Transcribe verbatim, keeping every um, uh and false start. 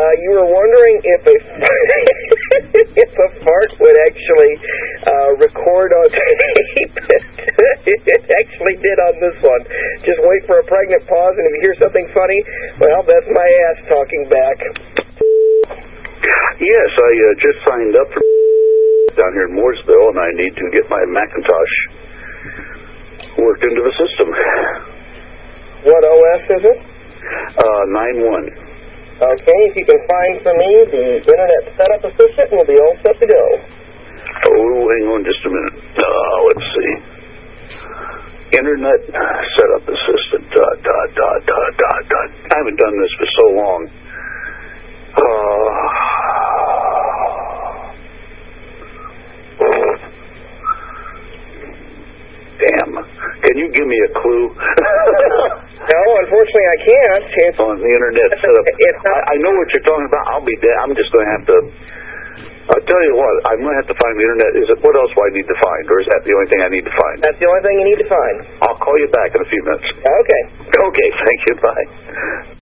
Uh, you were wondering if a if a fart would actually uh, record on tape. It actually did on this one. Just wait for a pregnant pause, and if you hear something funny, well, that's my ass talking back. Yes, I uh, just signed up for down here in Mooresville, and I need to get my Macintosh worked into the system. What O S is it? Uh, nine one. Okay, if you can find for me the Internet Setup Assistant, we'll be all set to go. Oh, hang on just a minute. Uh, let's see. Internet Setup Assistant. Dot, dot, dot, dot, dot, dot. I haven't done this for so long. Uh, damn. Can you give me a clue? No, unfortunately I can't. It's on the Internet Setup. It's not, I, I know what you're talking about. I'll be dead. I'm just going to have to... I'll tell you what. I'm going to have to find the Internet. Is it, what else do I need to find? Or is that the only thing I need to find? That's the only thing you need to find. I'll call you back in a few minutes. Okay. Okay, thank you. Bye.